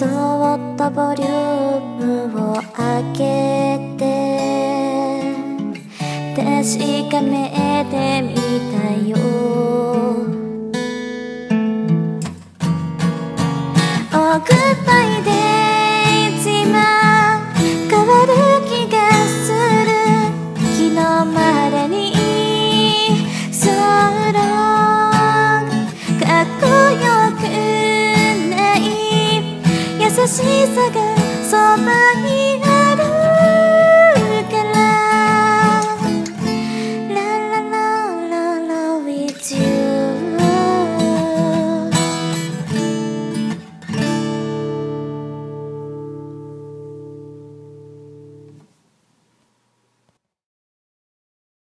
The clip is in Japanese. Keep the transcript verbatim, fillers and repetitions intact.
っとボリュームを上げて確かめてみたよ。オーグッバイデイ今変わる気がする。昨日までにそろかっこよくない優しさがそばにある